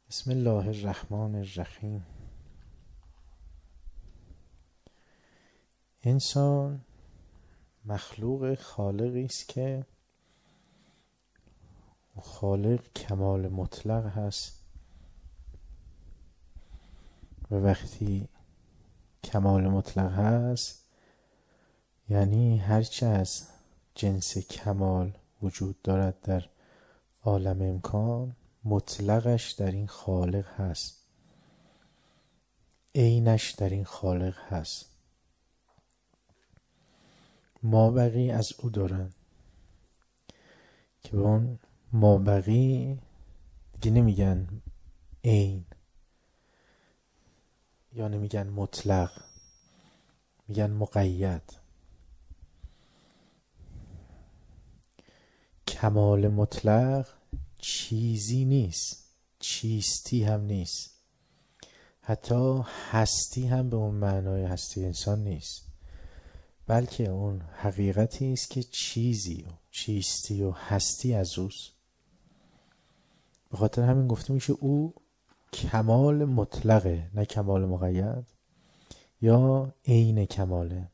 بسم الله الرحمن الرحیم. انسان مخلوق خالقی است که خالق کمال مطلق هست و وقتی کمال مطلق هست یعنی هرچه از جنس کمال وجود دارد در عالم امکان مطلقش در این خالق هست، عینش در این خالق هست. مابقی از او دارن که به اون مابقی دیگه نمیگن عین یا نمیگن مطلق، میگن مقید. کمال مطلق چیزی نیست، چیستی هم نیست، حتی هستی هم به اون معنای هستی انسان نیست، بلکه اون حقیقتی است که چیزی و چیستی و هستی از اوست. به خاطر همین گفته میشه او کمال مطلقه، نه کمال مقید یا عین کماله.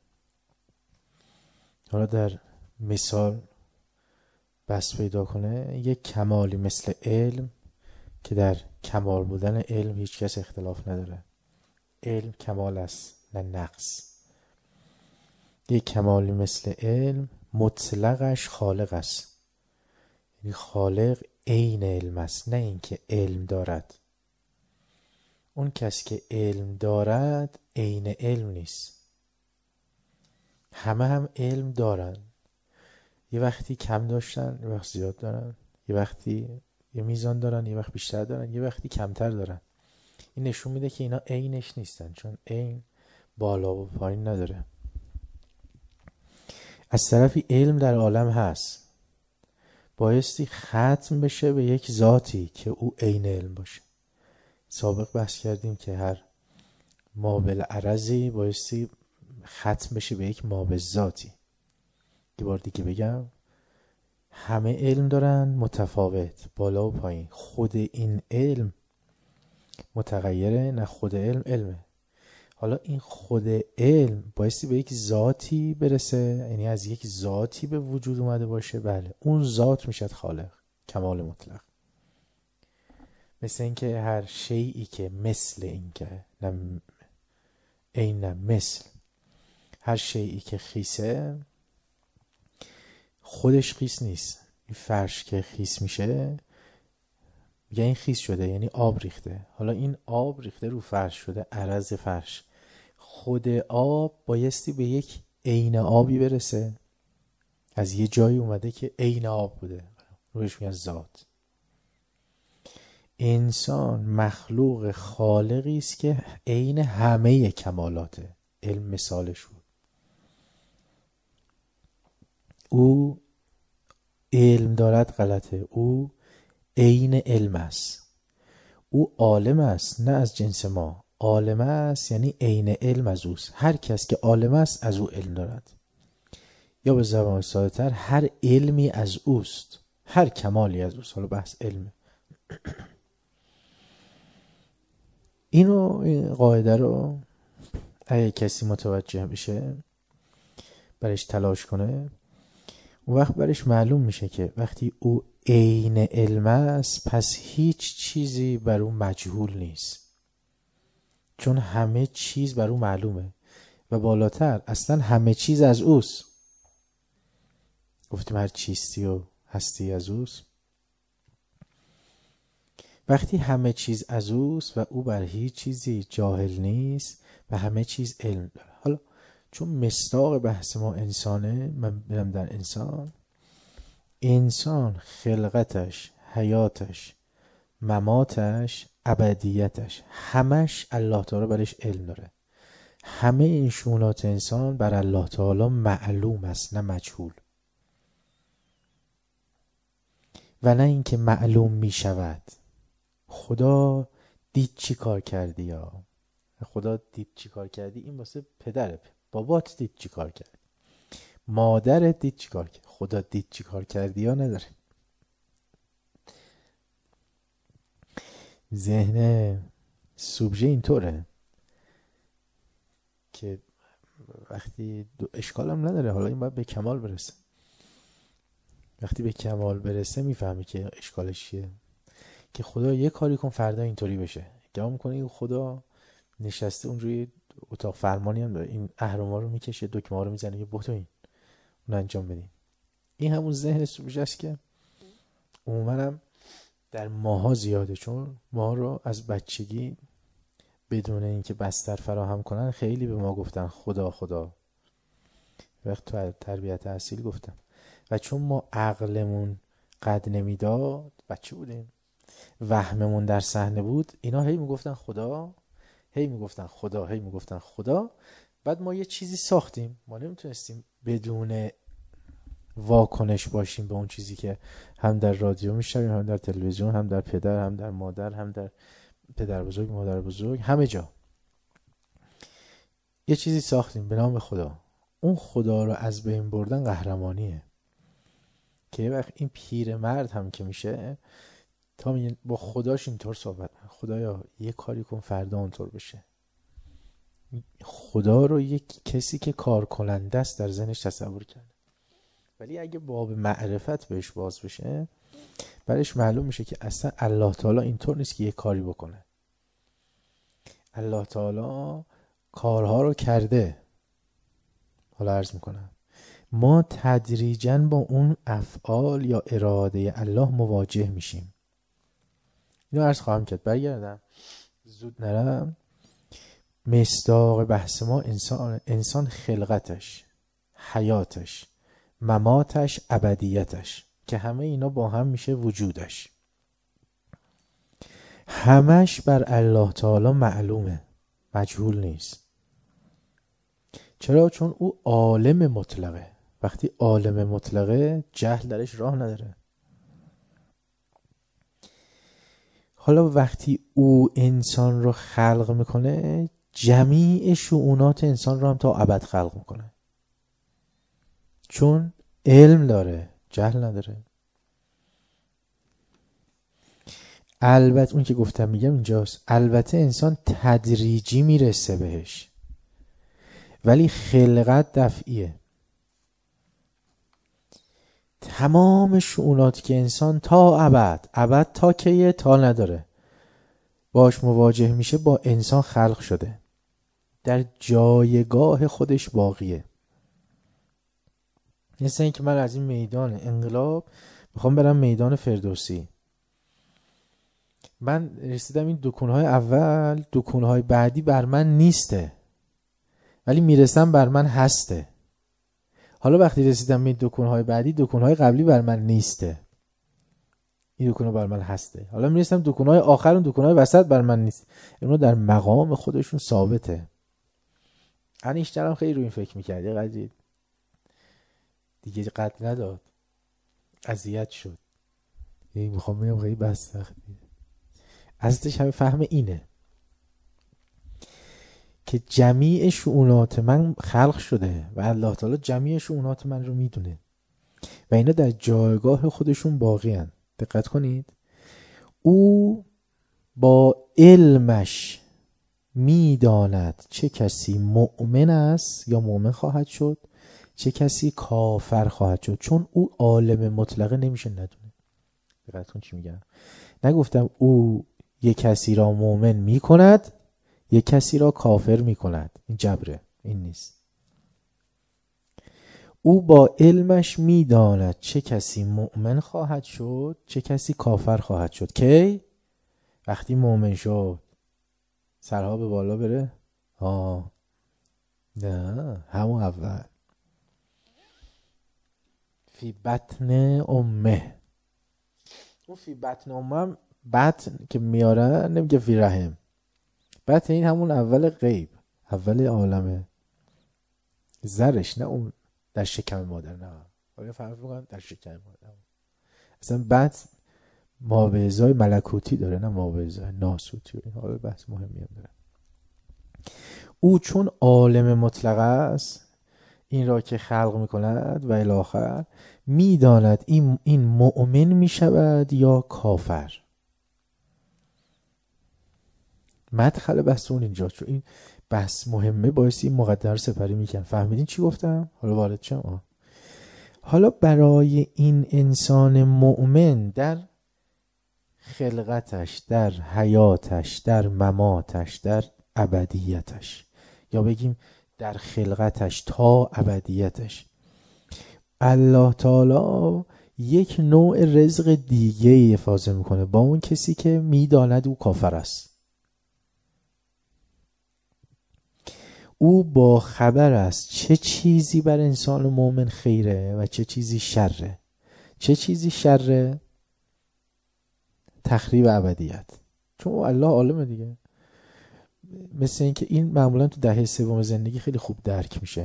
حالا در مثال بس پیدا کنه، یک کمالی مثل علم که در کمال بودن علم هیچ کس اختلاف نداره، علم کمال است نه نقص. یک کمالی مثل علم مطلقش خالق است، یعنی خالق عین علم است، نه اینکه علم دارد. اون کس که علم دارد عین علم نیست. همه هم علم دارن، یه وقتی کم داشتن یه وقت زیاد دارن، یه وقتی یه میزان دارن یه وقت بیشتر دارن، یه وقتی کمتر دارن. این نشون میده که اینا عینش نیستن، چون عین بالا و پایین نداره. از طرفی علم در عالم هست، بایستی ختم بشه به یک ذاتی که او عین علم باشه. سابق بحث کردیم که هر ما بالعرضی بایستی ختم بشه به یک ما بالذاتی. یه بار دیگه بگم، همه علم دارن متفاوت، بالا و پایین. خود این علم متغیره، نه خود علم علمه. حالا این خود علم بایستی به یک ذاتی برسه، یعنی از یک ذاتی به وجود اومده باشه. بله، اون ذات میشد خالق، کمال مطلق. مثل این که هر شیئی که مثل این که نه این نه مثل، هر شیئی که خیسه خودش خیس نیست. این فرش که خیس میشه میگه این خیس شده، یعنی آب ریخته. حالا این آب ریخته رو فرش شده عرض فرش. خود آب بایستی به یک عین آبی برسه، از یه جایی اومده که عین آب بوده، روش میاد ذات. انسان مخلوق خالقی است که عین همه کمالاته. علم مثالش بود. او علم دارد غلطه، او عین علم است. او عالم است، نه از جنس ما. عالم است یعنی عین علم از اوست. هر کس که عالم است از او علم دارد، یا به زبان ساده تر هر علمی از اوست، هر کمالی از اوست. حالا بحث علمه. این قاعده رو اگه کسی متوجه بشه، برش تلاش کنه، اون وقت برش معلوم میشه که وقتی او عین علم است پس هیچ چیزی بر او مجهول نیست، چون همه چیز بر او معلومه. و بالاتر اصلا همه چیز از اوست. گفتیم هر چیستی و هستی از اوست. وقتی همه چیز از اوست و او بر هیچ چیزی جاهل نیست و همه چیز علم داره. حالا چون مصداق بحث ما انسانه، من برم در انسان. انسان خلقتش، حیاتش، مماتش، ابدیتش، همش الله تعالی برش علم داره. همه این شؤونات انسان بر الله تعالی معلوم است، نه مجهول. و نه اینکه معلوم می شود. خدا دید چی کار کردی، یا خدا دید چی کار کردی، این واسه پدره. بابات دید چی کار کرد، مادرت دید چی کار کرد. خدا دید چی کار کردی یا نداره. ذهن سوبژه اینطوره که وقتی اشکال هم نداره، حالا این باید به کمال برسه. وقتی به کمال برسه میفهمی که اشکالش چیه، که خدا یه کاری کن فردا اینطوری بشه. گمان میکنه این خدا نشسته اونجوری اتاق فرمانی هم داره، این اهرم‌ها رو میکشه، دکمه ها رو میزنه که بهتو این اون انجام بدیم. این همون ذهن سوژه است که عموما هم در ماها زیاده، چون ما رو از بچگی بدون اینکه بستر فراهم کنن خیلی به ما گفتن خدا خدا. وقت تو تربیت اصیل گفتم. و چون ما عقلمون قد نمیداد، بچه بودیم، وهممون در صحنه بود، اینا هی میگفتن خدا، هی میگفتن خدا، هی میگفتن خدا. بعد ما یه چیزی ساختیم، ما نمیتونستیم بدون واکنش باشیم به اون چیزی که هم در رادیو میشنویم، هم در تلویزیون، هم در پدر، هم در مادر، هم در پدر بزرگ، مادر بزرگ، همه جا یه چیزی ساختیم به نام خدا. اون خدا رو از بین بردن قهرمانیه. که یه وقت این پیر مرد هم که میشه تا با خداش اینطور صحبت، خدایا یه کاری کن فردا اونطور بشه. خدا رو یک کسی که کار کننده است در ذهنش تصور کرده. ولی اگه باب معرفت بهش باز بشه، برش معلوم میشه که اصلا الله تعالی اینطور نیست که یه کاری بکنه. الله تعالی کارها رو کرده. حالا عرض میکنم ما تدریجاً با اون افعال یا اراده الله مواجه میشیم. اینو عرض خواهم کرد، برگردم زود نرم. مصداق بحث ما انسان خلقتش، حیاتش، مماتش، ابدیتش، که همه اینا با هم میشه وجودش. همش بر الله تعالی معلومه، مجهول نیست. چرا؟ چون او عالم مطلقه. وقتی عالم مطلقه، جهل درش راه نداره. حالا وقتی او انسان رو خلق میکنه، جمیع شؤونات انسان رو هم تا ابد خلق میکنه، چون علم داره، جهل نداره. البته اون که گفتم میگم اینجاست، البته انسان تدریجی میرسه بهش، ولی خلقت دفعیه. تمام شؤوناتی که انسان تا ابد تا کیه؟ تا نداره باش مواجه میشه، با انسان خلق شده، در جایگاه خودش باقیه. مثل این که من از این میدان انقلاب میخوام برم میدان فردوسی، من رسیدم این دکونهای اول، دکونهای بعدی بر من نیسته، ولی میرسم بر من هسته. حالا وقتی رسیدم به دکونهای بعدی، دکونهای قبلی بر من نیسته، این دکونها بر من هسته. حالا میرسم دکونهای آخر، اون دکونهای وسط بر من نیست. اینا در مقام خودشون ثابته. انیشتر هم خیلی روی این فکر میکرد، یه قدری دیگه قد نداد، اذیت شد. یعنی میخوام بگم خیلی بس سختی. اصلش همه فهم اینه که جمیع شؤونات من خلق شده و الله تعالی جمیع شؤونات من رو میدونه و اینا در جایگاه خودشون باقی هن. دقت کنید، او با علمش میداند چه کسی مؤمن است یا مؤمن خواهد شد، چه کسی کافر خواهد شد، چون او عالم مطلقه نمیشه ندونه. دقت کن چی میگم، نگفتم او یک کسی را مؤمن میکند، یک کسی را کافر میکند، این جبره، این نیست. او با علمش میداند چه کسی مؤمن خواهد شد، چه کسی کافر خواهد شد. کی؟ وقتی مؤمن شد سرها به بالا بره؟ نه، همون اول فی بطن امه. اون فی بطن امه، بطن که میارن نمیگه فی رحم، بطن این همون اول غیب، اول عالمه زرش، نه اون در شکم مادر. نه آیا فرق میکنم در شکم مادر؟ اصلا بطن مابعضای ملکوتی داره، نه مابعضای ناسوتی. حالا بحث مهمی هم داره. او چون عالم مطلق است، این را که خلق میکند و الاخر میداند این مؤمن میشود یا کافر. مدخل بحث اون اینجا، چون این بحث مهمه باعث این مقدمه رو سپری میکنم. فهمیدین چی گفتم؟ حالا وارد شم. حالا برای این انسان مؤمن در خلقتش، در حیاتش، در مماتش، در ابدیتش، یا بگیم در خلقتش تا ابدیتش، الله تعالی یک نوع رزق دیگه افاضه میکنه با اون کسی که میداند او کافر است. او با خبر است چه چیزی بر انسان مؤمن خیره و چه چیزی شره. چه چیزی شره؟ تخریب ابدیت. چون الله عالمه دیگه. مثل این که این معمولا تو دهه سوم زندگی خیلی خوب درک میشه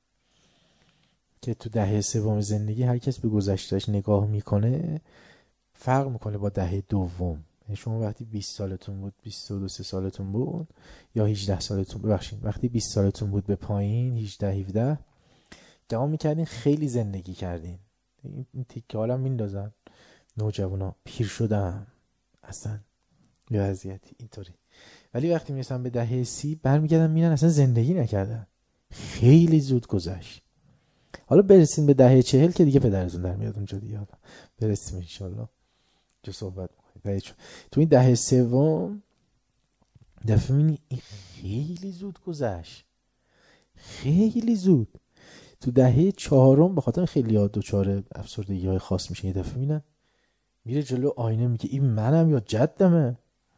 که تو دهه سوم زندگی هر کس به گذشتهش نگاه میکنه فرق میکنه با دهه دوم. شما وقتی 20 سالتون بود، 22 سالتون بود، یا 18 سالتون، ببخشید وقتی 20 سالتون بود به پایین، 18 17 گمان میکردین خیلی زندگی کردین. این تیکه حالا میندازن نوجوانا، پیر شدم اصلا یه وضعیتی اینطوری. ولی وقتی میرسن به دهه 30 برمیگردن میرن اصلا زندگی نکردن، خیلی زود گذشت. حالا برسیم به دهه 40 که دیگه پدرتون در میاد اونجا دیگه. حالا برسیم انشالله جو صحبت میکنیم. تو این دهه سوم دفعه میبینی این خیلی زود گذشت، خیلی زود. تو دهه چهارم به خاطر خیلی ها دوچار افسردگی های خاص میشه، یه دفعه میبینن میره جلو آینه میگه این منم یا جدمه،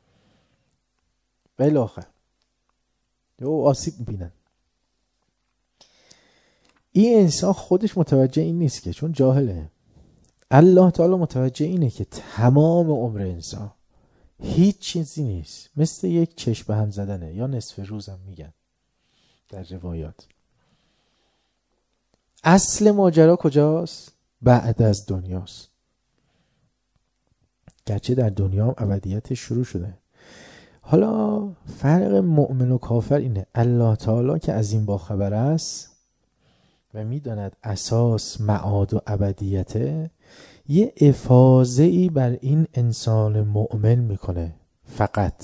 ولی آخر یا آسیب میبینن. این انسان خودش متوجه این نیست که، چون جاهله. الله تعالی متوجه اینه که تمام عمر انسان هیچ چیزی نیست، مثل یک چشم به هم زدنه، یا نصف روزم میگن در روایات. اصل ماجرا کجاست؟ بعد از دنیاست. گرچه در دنیا هم ابدیتش شروع شده. حالا فرق مؤمن و کافر اینه، الله تعالی که از این باخبر است و میداند اساس معاد و ابدیته، یه افاضه‌ای بر این انسان مؤمن میکنه فقط،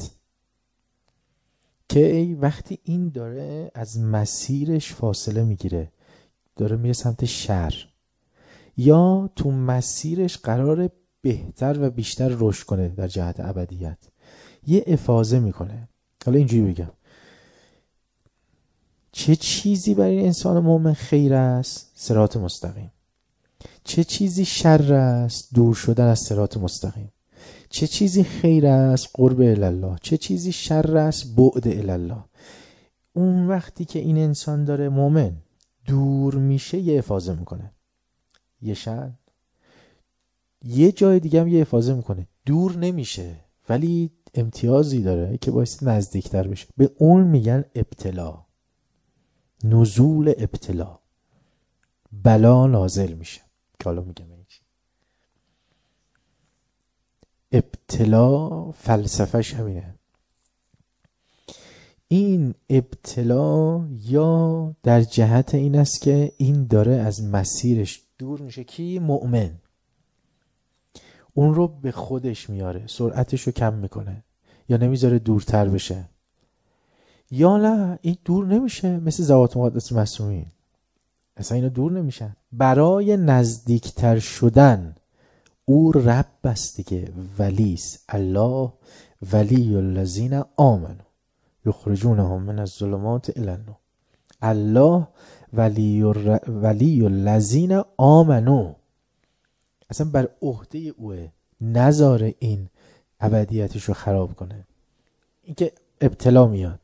که وقتی این داره از مسیرش فاصله میگیره، داره میره سمت شر، یا تو مسیرش قراره بهتر و بیشتر رشد کنه در جهت ابدیت، یه افاضه میکنه. حالا اینجوری بگم، چه چیزی برای این انسان مؤمن خیر است؟ صراط مستقیم. چه چیزی شر است؟ دور شدن از صراط مستقیم. چه چیزی خیر است؟ قرب الله. چه چیزی شر است؟ بعد الله. اون وقتی که این انسان داره مؤمن دور میشه، یه افاضه میکنه، یه شر. یه جای دیگه هم یه افاضه میکنه، دور نمیشه ولی امتیازی داره که باعث نزدیکتر بشه. به اون میگن ابتلا، نزول ابتلا، بلا نازل میشه که حالا میگم این چی. ابتلا فلسفهش همینه. این ابتلا یا در جهت این است که این داره از مسیرش دور میشه، کی؟ مؤمن. اون رو به خودش میاره، سرعتش رو کم میکنه یا نمیذاره دورتر بشه، یا نه این دور نمیشه، مثل ذوات مقدس معصومین اصلا اینا دور نمیشن. برای نزدیکتر شدن او رب است دیگه، ولیست. الله ولی الذین آمنوا یخرجونهم من الظلمات الی النور. الله ولی الذین آمنوا، اصلا بر عهده اوه، نذاره این ابدیتش رو خراب کنه. این که ابتلا میاد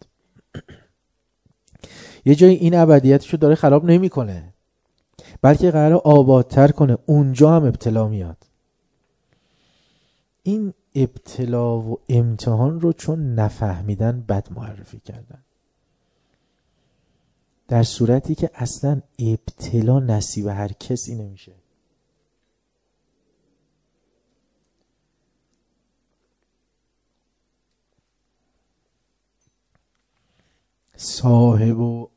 یه جایی این ابدیتش رو داره خراب نمی کنه، بلکه قراره آبادتر کنه، اونجا هم ابتلا میاد. این ابتلا و امتحان رو چون نفهمیدن بد معرفی کردن، در صورتی که اصلا ابتلا نصیب هر کسی نمیشه. صاحب و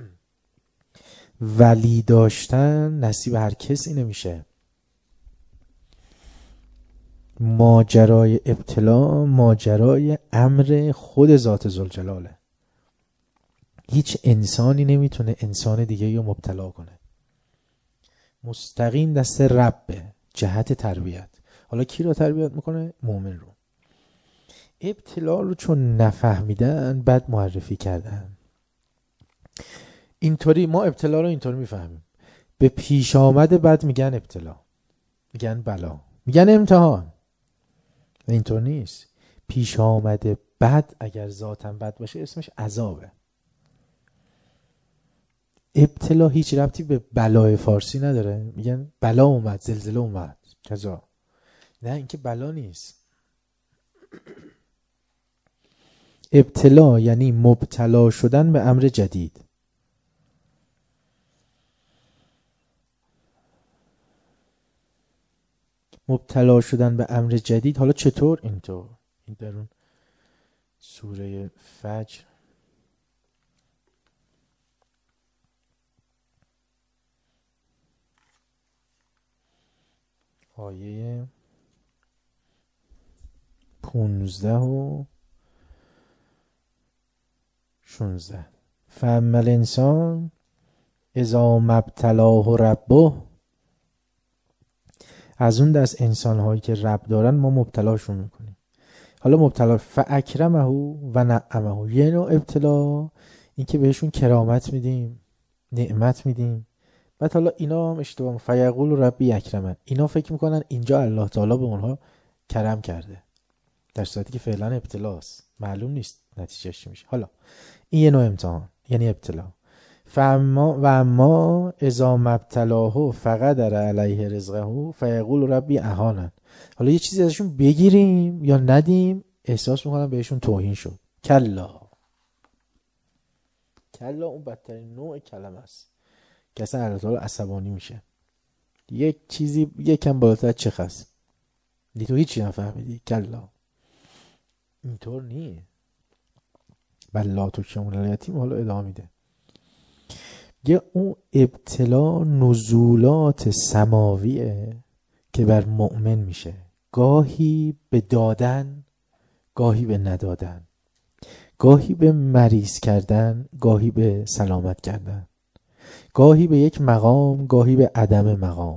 ولی داشتن نصیب هر کسی نمیشه. ماجرای ابتلا ماجرای امر خود ذات ذوالجلاله. هیچ انسانی نمیتونه انسان دیگه رو مبتلا کنه. مستقیم دست ربه جهت تربیت. حالا کی رو تربیت میکنه؟ مومن رو. ابتلا رو چون نفهمیدن بد معرفی کردن. اینطوری ما ابتلا رو اینطوری میفهمیم، به پیش آمده بد میگن ابتلا، میگن بلا، میگن امتحان. اینطور نیست. پیش آمده بد اگر ذاتاً بد باشه اسمش عذابه. ابتلا هیچ ربطی به بلای فارسی نداره. میگن بلا اومد، زلزله اومد، کذا. نه، اینکه بلا نیست. ابتلا یعنی مبتلا شدن به امر جدید. مبتلا شدن به امر جدید. حالا چطور؟ اینطور. این در اون سوره فجر آیه 15 و 16. فاما الانسان اذا ما ابتلاه ربه. از اون دست انسان هایی که رب دارن ما مبتلاشون میکنیم. حالا مبتلا فاکرمه و نعمه. یه نوع ابتلا این که بهشون کرامت میدیم، نعمت میدیم. بعد حالا اینا هم اشتباه، فیقول ربی اکرمن، اینا فکر میکنن اینجا الله تعالی به اونها کرم کرده، در صورتی که فعلا ابتلاست، معلوم نیست نتیجهش چی میشه. حالا این یه نوع امتحان یعنی ابتلا. اما اذا مبتلاه فقدر علیه رزقه فیقول ربی اهانن. حالا یه چیزی ازشون بگیریم یا ندیم احساس میکنن بهشون توهین شد. کلا اون بدترین نوع کلمه است که اصلا الله تعالی عصبانی میشه. یک چیزی یکم بالاتر چه خست دی تو هیچی نفهمیدی. کلا اینطور نیه. بلا تو کمون الیتیم. حالا ادامه میده. یه اون ابتلا نزولات سماویه که بر مؤمن میشه، گاهی به دادن، گاهی به ندادن، گاهی به مریض کردن، گاهی به سلامت کردن، گاهی به یک مقام، گاهی به عدم مقام.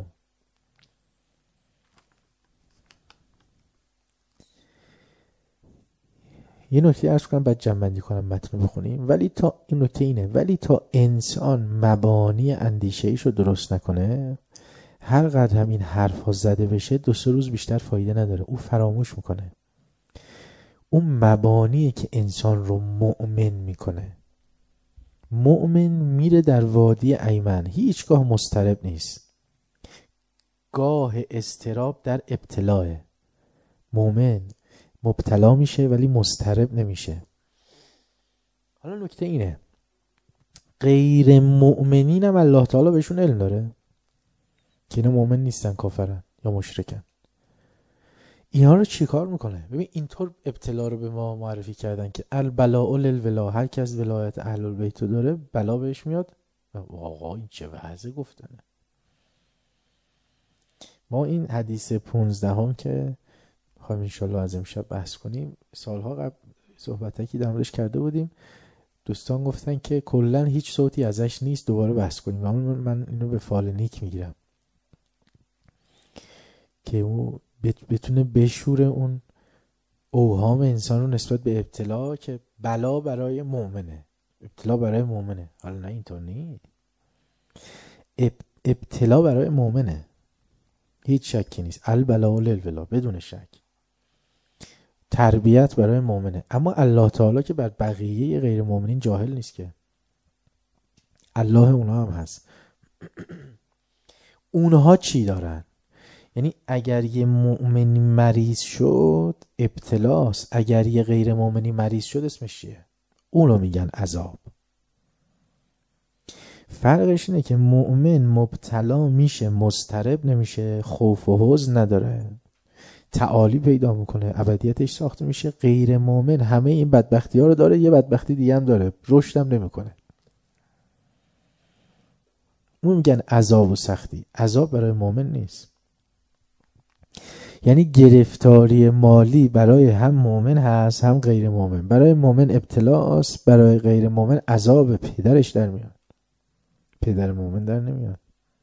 یه نکته عرض کنم بعد جمع کنم متن بخونیم. ولی تا این نکته اینه، ولی تا انسان مبانی اندیشه ایشو درست نکنه، هر قدر هم این حرف ها زده بشه 2-3 روز بیشتر فایده نداره. او فراموش میکنه. اون مبانی که انسان رو مؤمن میکنه. مؤمن میره در وادی ایمن، هیچگاه مضطرب نیست. گاه استراب در ابتلاه. مؤمن مبتلا میشه ولی مضطرب نمیشه. حالا نکته اینه، غیر مؤمنین هم الله تعالی بهشون علم داره که اینا مؤمن نیستن، کافرن یا مشرکن. اینا رو چی کار میکنه؟ ببین اینطور ابتلا رو به ما معرفی کردن که البلاء للولا، هر کس ولایت اهل البیت رو داره بلا بهش میاد. آقا این چه وضع گفتنه. ما این حدیث 15 هم که خواهیم انشالله از امشب بحث کنیم، سالها قبل صحبتکی در موردش کرده بودیم. دوستان گفتن که کلا هیچ صوتی ازش نیست، دوباره بحث کنیم. من اینو به فال نیک میگیرم که او بتونه بشوره اون اوهام انسان رو نسبت به ابتلا که بلا برای مؤمنه، ابتلا برای مؤمنه. حالا نه اینطور نیست. ابتلا برای مؤمنه، هیچ شکی نیست. البلاء للولا، بدون شک. تربیت برای مؤمنه. اما الله تعالی که بر بقیه غیر مؤمنین جاهل نیست که. الله اونها هم هست. اونها چی دارن؟ یعنی اگر یه مؤمنی مریض شد ابتلاست، اگر یه غیر مؤمنی مریض شد اسمش چیه؟ اونو میگن عذاب. فرقش اینه که مؤمن مبتلا میشه مضطرب نمیشه، خوف و حزن نداره، تعالی پیدا میکنه، ابدیتش ساخته میشه. غیر مؤمن همه این بدبختی ها رو داره، یه بدبختی دیگه هم داره، رشد هم نمیکنه. اون میگن عذاب و سختی. عذاب برای مؤمن نیست. یعنی گرفتاری مالی برای هم مؤمن هست هم غیر مؤمن. برای مؤمن ابتلاست، برای غیر مؤمن عذاب پدرش در میاد، پدر مؤمن در نمیاد.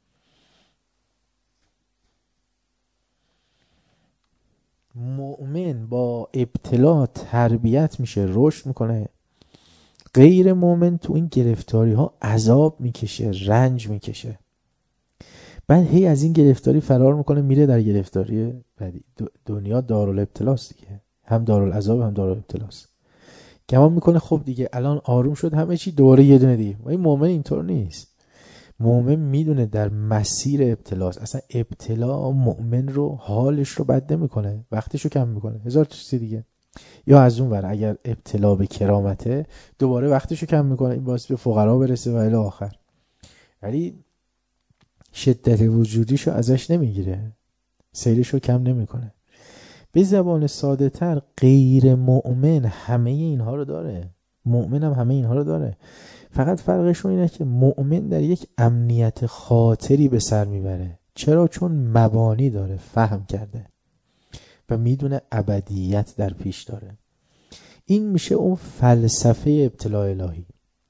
مؤمن با ابتلا تربیت میشه، رشد میکنه. غیر مؤمن تو این گرفتاری ها عذاب میکشه، رنج میکشه، بعد هی از این گرفتاری فرار میکنه، میره در گرفتاری بعدی. دنیا دارالابتلاست دیگه، هم دارالعذاب هم دارالابتلاست. گمان میکنه خب دیگه الان آروم شد همه چی، دوباره یه دونه دیگه. ولی مؤمن اینطور نیست. مؤمن میدونه در مسیر ابتلاست. اصلا ابتلا مؤمن رو، حالش رو بد نمیکنه، وقتش رو کم میکنه، هزار چیز دیگه. یا از اون ور اگر ابتلا به کرامته، دوباره وقتش رو کم میکنه، این باعث به فقرا برسه و الی آخر. ولی شدت وجودیشو ازش نمیگیره، سیرشو کم نمیکنه. به زبان ساده تر، غیر مؤمن همه اینها رو داره، مؤمن هم همه اینها رو داره. فقط فرقشون اینه که مؤمن در یک امنیت خاطری به سر میبره. چرا؟ چون مبانی داره، فهم کرده و میدونه ابدیت در پیش داره. این میشه اون فلسفه ابتلاء الهی،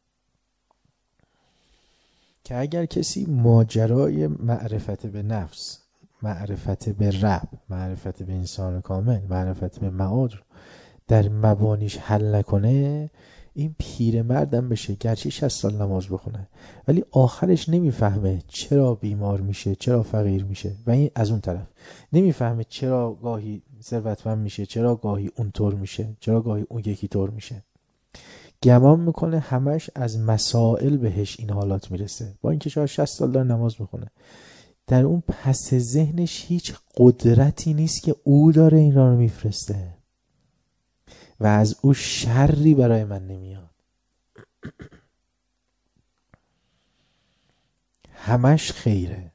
که اگر کسی ماجرای معرفت به نفس، معرفت به رب، معرفت به انسان کامل، معرفت به معاد رو در مبانیش حل نکنه، این پیرمردم بشه، گرچه 60 سال نماز بخونه، ولی آخرش نمیفهمه چرا بیمار میشه، چرا فقیر میشه. و این از اون طرف نمیفهمه چرا گاهی ثروتمند میشه، چرا گاهی اون طور میشه، چرا گاهی اون یکی طور میشه. گمان میکنه همش از مسائل بهش این حالات میرسه، با اینکه شاید 60 سال داره نماز میخونه. در اون پس ذهنش هیچ قدرتی نیست که او داره این را رو میفرسته و از او شری برای من نمیاد. همش خیره.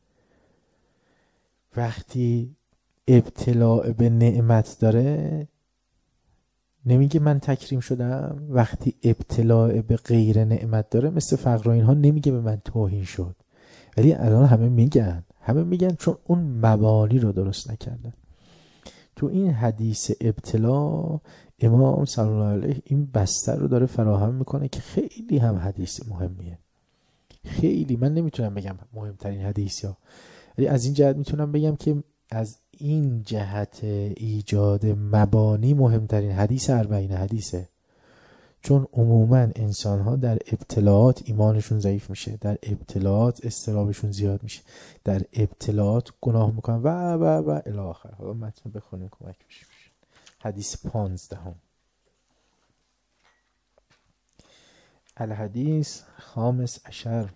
وقتی ابتلاء به نعمت داره نمیگه من تکریم شدم. وقتی ابتلاء به غیر نعمت داره، مثل فقر و اینها، نمیگه به من توهین شد. ولی الان همه میگن چون اون مبانی رو درست نکردن. تو این حدیث ابتلا امام صلی الله علیه این بستر رو داره فراهم میکنه که خیلی هم حدیث مهمیه. خیلی، من نمیتونم بگم مهمترین حدیث ها، ولی از این جهت میتونم بگم که از این جهت ایجاد مبانی مهمترین حدیث 40 حدیثه. چون عموما انسان ها در ابتلاعات ایمانشون ضعیف میشه، در ابتلاعات اضطرابشون زیاد میشه، در ابتلاعات گناه میکنن و الی آخر. حالا متن بخونیم کمک میشه. حدیث 15 الحدیث 15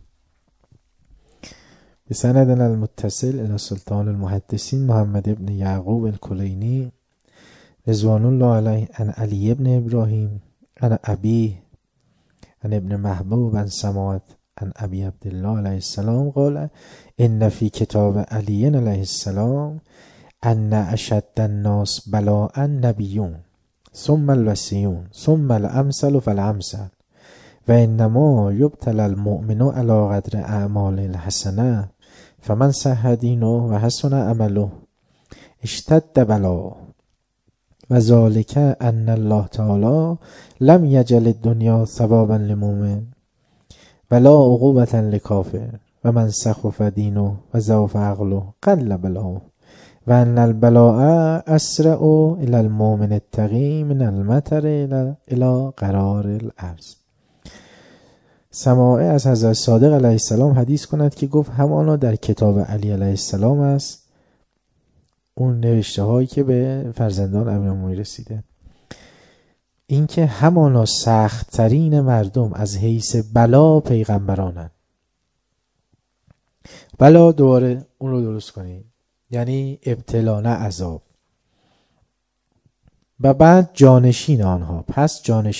بسندنا المتصل الى سلطان المحدثین محمد ابن یعقوب الکلینی رضوان الله علیه عن علی ابن ابراهیم عن ابی عن ابن محبوب عن سماعت عن ابی عبدالله علیه السلام قال ان فی کتاب علی علیه السلام ان اشد الناس بلاء نبیون ثم الوصیون ثم الامثل فالامثل و انما یبتلی المؤمن علی قدر اعمال الحسنه فمن صح دینه و حسن عمله اشتد بلاء و ذالک ان الله تعالی لم یجعل الدنیا ثوابا للمؤمن ولا عقوبة للکافر و من سخف دینه و ضعف عقله قل بلاء و ان البلاء اسرع الى المؤمن التقی من المطر الى قرار الارض. سماعه از حضرت صادق علیه السلام حدیث کند که گفت همانا در کتاب علی علیه السلام است، اون نوشته هایی که به فرزندان امیرالمومنین رسیده، این که همانا سخت ترین مردم از حیث بلا پیغمبرانن. بلا دوباره اون رو درست کنید، یعنی ابتلا نه عذاب. و بعد جانشین آنها، پس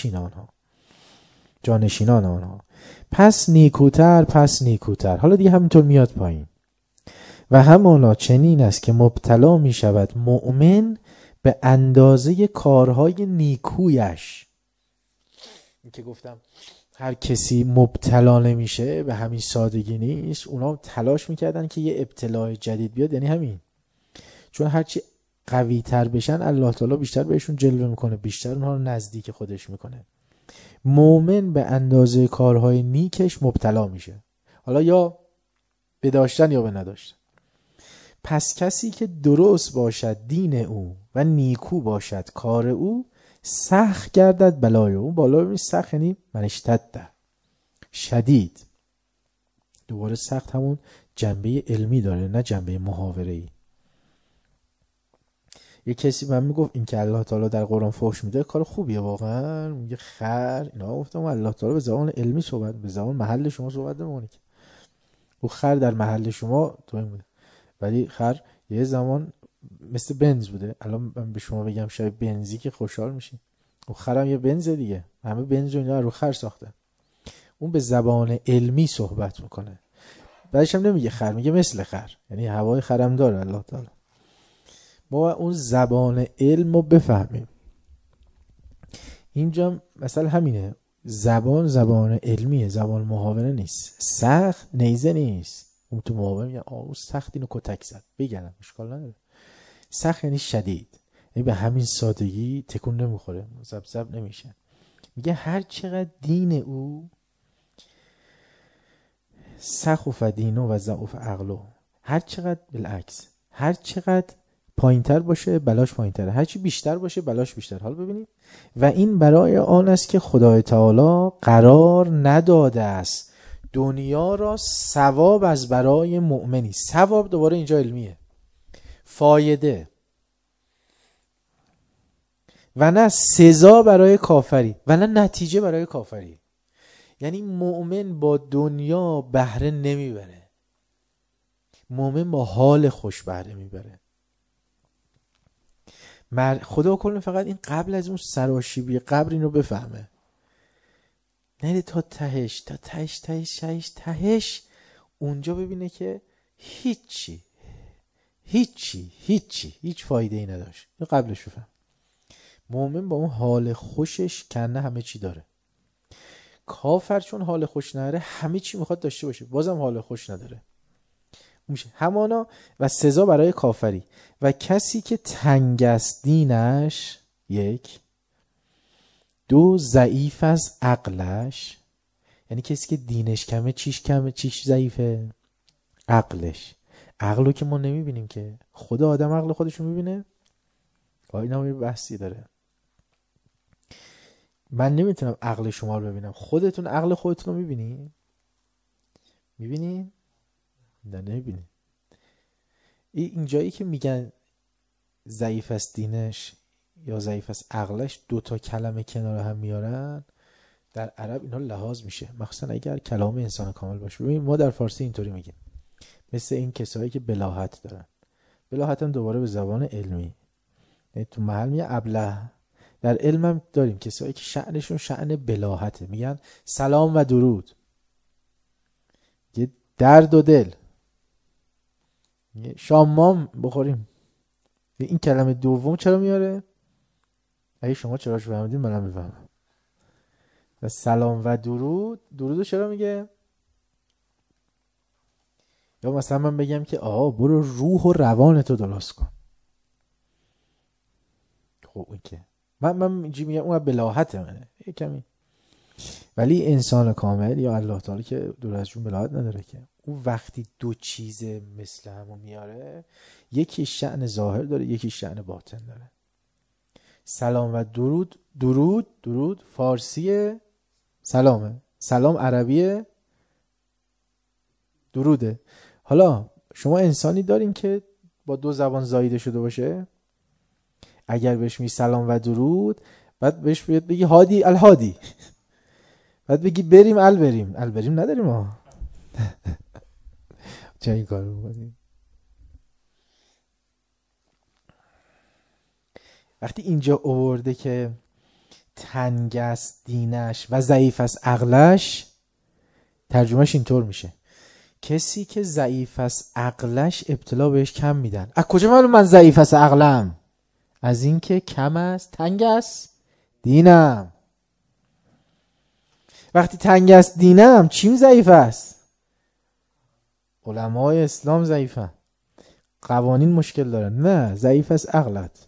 جانشینان آنها، پس نیکوتر. حالا دیگه همینطور میاد پایین. و همانا چنین است که مبتلا می شود مؤمن به اندازه کارهای نیکویش. این که گفتم هر کسی مبتلا نمیشه به همین سادگی نیست. اونا تلاش میکردن که یه ابتلاع جدید بیاد، یعنی همین. چون هرچی قوی تر بشن الله تعالی بیشتر بهشون جلوه میکنه، بیشتر اونها رو نزدیک خودش میکنه. مؤمن به اندازه کارهای نیکش مبتلا میشه، حالا یا به داشتن یا به نداشتن. پس کسی که درست باشد دین او و نیکو باشد کار او، سخت گردد بلای او. بالا ببینید سخت یعنی منشتد شدید. دوباره سخت همون جنبه علمی داره نه جنبه محاوره‌ای. یه کسی من میگفت این که الله تعالی در قرآن فحش میده کار خوبیه واقعا، میگه خر اینا. گفتم الله تعالی به زبان علمی صحبت، به زبان محل شما صحبت نمی‌کنه که. او خر در محل شما توهین بوده، ولی خر یه زمان مثل بنز بوده. الان من به شما بگم شاید بنزی که خوشحال میشین، او خرم یه بنز دیگه، همه بنز و اینا رو خر ساختن. اون به زبان علمی صحبت میکنه، بعدش هم نمیگه خر، میگه مثل خر، یعنی هوای خرم داره الله تعالی. ما اون زبان علم رو بفهمیم. اینجا مثلا همینه، زبان علمیه، زبان محاوره نیست. سخت نیزه نیست. اون تو محاوره میگن اون سخت اینو کتک زد، بگنم اشکال نداره. سخت یعنی شدید، یعنی به همین سادگی تکون نمیخوره، زب نمیشه. میگه هر چقدر دین او سخف دینو و ضعف عقلو، هر چقدر بالعکس، هر چقدر پایینتر باشه بلاش پایینتره، هر چی بیشتر باشه بلاش بیشتر. حالا ببینید، و این برای آن است که خدای تعالی قرار نداده است دنیا را ثواب از برای مؤمنی. ثواب دوباره اینجا علمیه، فایده، و نه سزا برای کافری و نه نتیجه برای کافری. یعنی مؤمن با دنیا بهره نمیبره، مؤمن با حال خوش بهره میبره. خدا کنه فقط این قبل از اون سراشیبی قبر اینو بفهمه، نه تا تهش، تا تهش تهش تهش تهش اونجا ببینه که هیچ فایده ای نداشت. این قبلش بفهم. مؤمن با اون حال خوشش کنه همه چی داره. کافر چون حال خوش نداره همه چی میخواد داشته باشه بازم حال خوش نداره. میشه همانا و سزا برای کافری. و کسی که تنگ است دینش، یک، دو، ضعیف از عقلش. یعنی کسی که دینش کمه چیش ضعیفه؟ عقلش. عقلو که ما نمیبینیم که، خدا آدم عقل خودشو میبینه؟ این هم یه بحثی داره. من نمیتونم عقل شما رو ببینم، خودتون عقل خودتون رو میبینی؟ میبینی؟ نه نمیبینی. این جایی که میگن ضعیف است دینش یا ضعیف است عقلش، دو تا کلمه کنار هم میارن، در عرب اینا لحاظ میشه، مخصوصا اگر کلام انسان کامل باشه. ببین ما در فارسی اینطوری میگیم، مثل این کسایی که بلاهت دارن. بلاهت هم دوباره به زبان علمی، یعنی تو محل میگه ابله. در علم هم داریم کسایی که شأنشون شأن بلاهته، میگن سلام و درود، یه درد و دل، شامام بخوریم. این کلمه دوم چرا میاره؟ اگه شما چراش فهمیدین منم میفهمم. و سلام و درود، درودو چرا میگه؟ یا مثلا من بگم که برو روح و روانتو درست کن. خب این که من اینجی میگم اون بلاهت منه یه کمی. ولی انسان کامل یا الله تعالی که دور از جون بلاهت نداره که، او وقتی دو چیز مثل همو میاره، یکی شأن ظاهر داره یکی شأن باطن داره. سلام و درود، درود فارسی سلامه، سلام عربی دروده. حالا شما انسانی دارین که با دو زبان زاییده شده باشه؟ اگر بهش میگی سلام و درود، بعد بهش بگی هادی الهادی، بعد بگی بریم البریم نداریم ها. چه این کار میکنیم؟ وقتی اینجا آورده که تنگ است دینش و ضعیف است عقلش، ترجمهش اینطور میشه کسی که ضعیف است عقلش ابتلا بهش کم میدن. از کجا معلوم من ضعیف است عقلم؟ از این که کم است تنگ است دینم. وقتی تنگ است دینم چیم ضعیف است؟ علمای اسلام ضعیفن، قوانین مشکل دارن. نه، ضعیف است عقلت.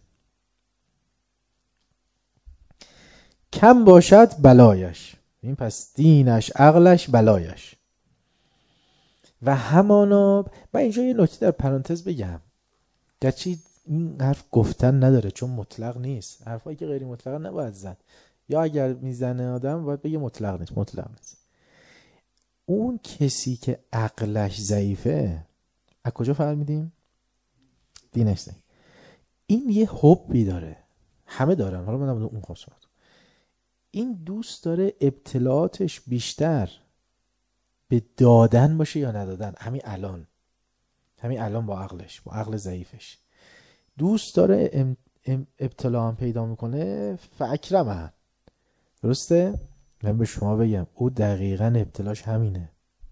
کم باشد بلایش، این پس دینش عقلش بلایش. و همانا. من اینجا یه نکته در پرانتز بگم، گرچه این حرف گفتن نداره چون مطلق نیست، حرفایی که غیر مطلق نباید زد، یا اگر میزنه آدم باید بگه مطلق نیست. مطلق نیست. اون کسی که عقلش ضعیفه از کجا فهمیدیم؟ دینش ضعیف. این یه حبی داره، همه دارن، حالا من اون خواستم، این دوست داره ابتلاعاتش بیشتر به دادن باشه یا ندادن. همین الان با عقلش، با عقل ضعیفش دوست داره ابتلا هم پیدا میکنه. فاکرمه، درسته؟ من به شما بگم او دقیقاً ابتلاش همینه.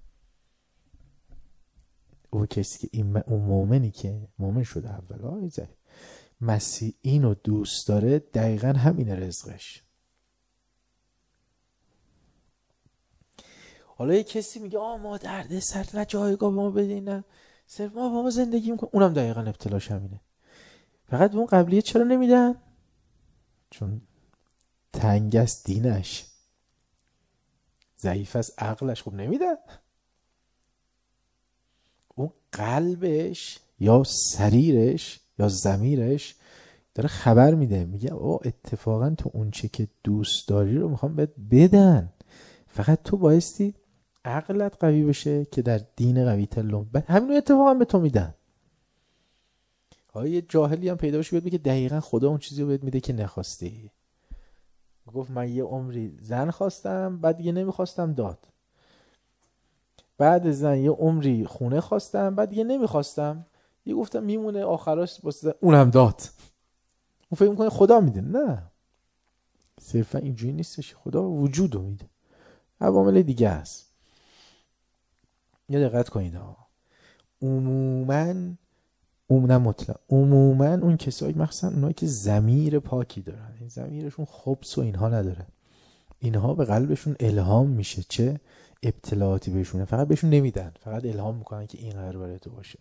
او کسی که اون مومنی که مومن شده اول مسیح اینو دوست داره، دقیقاً همینه رزقش. حالا یه کسی میگه ما درد سر نه جایگاه ما بدین، نه صرف ما با ما زندگی میکنیم، اونم دقیقاً ابتلاش همینه. فقط به اون قبلیه چرا نمیدن؟ چون تنگ است دینش، ضعیف است عقلش. خب نمیدن. اون قلبش یا سریرش یا ضمیرش داره خبر میده، میگه اتفاقا تو اون چه که دوست داری رو میخوام بهت بدن، فقط تو بایستی عقلت قوی بشه که در دین قوی تر لوم. همین رو اتفاقا به تو میدن. یه جاهلی هم پیدا بشه بگه دقیقا خدا اون چیزی رو بهت میده که نخواستی. گفت من یه عمری زن خواستم، بعد دیگه نمیخواستم، داد. بعد زن یه عمری خونه خواستم، بعد دیگه نمیخواستم، یه گفتم میمونه، آخرش اونم داد. اون فکر میکنه خدا میده. نه، صرفا اینجوری نیستش. خدا وجود رو میده، عوامل دیگه هست. یه دقت کنید عموما اون کسایی، مخصوصا اونایی که ضمیر پاکی دارن، این ضمیرشون خبث و اینها نداره، اینها به قلبشون الهام میشه چه ابتلاعاتی بهشونه، فقط بهشون نمیدن، فقط الهام میکنن که این قرار برای تو باشه.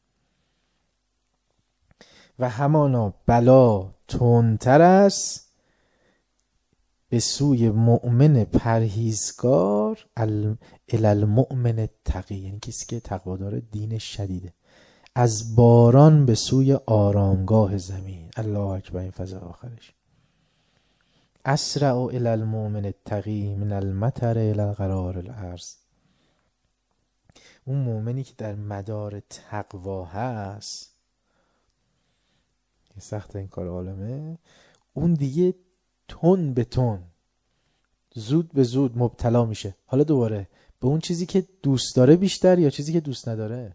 و همانا بلا تندتر است به سوی مؤمن پرهیزگار المؤمن تقی، یعنی کسی که تقوادار دین شدیده، از باران به سوی آرامگاه زمین. الله اکبر. این فضل آخرش اسرع الی المؤمن التقی من المطر الی القرار الارض. اون مؤمنی که در مدار تقوا هست، سخت این کار عالمه، اون دیگه تون به تون، زود به زود مبتلا میشه. حالا دوباره به اون چیزی که دوست داره بیشتر یا چیزی که دوست نداره؟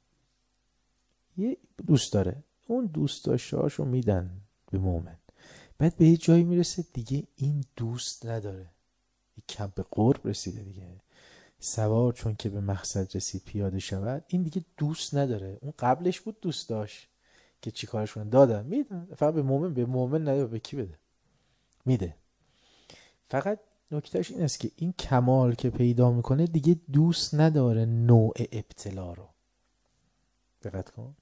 یه دوست داره، اون دوست داشتهاشو میدن به مومن، بعد به یه جایی میرسه دیگه این دوست نداره، کم به قرب رسیده دیگه، سوار چون که به مقصد رسید پیاده شود، این دیگه دوست نداره. اون قبلش بود دوست داشت که چی کارشون دادن، میدن، فقط به مومن نداره. به کی بده؟ میده. فقط نکتهش این است که این کمال که پیدا میکنه دیگه دوست نداره نوع ابتلا رو. دقت کن،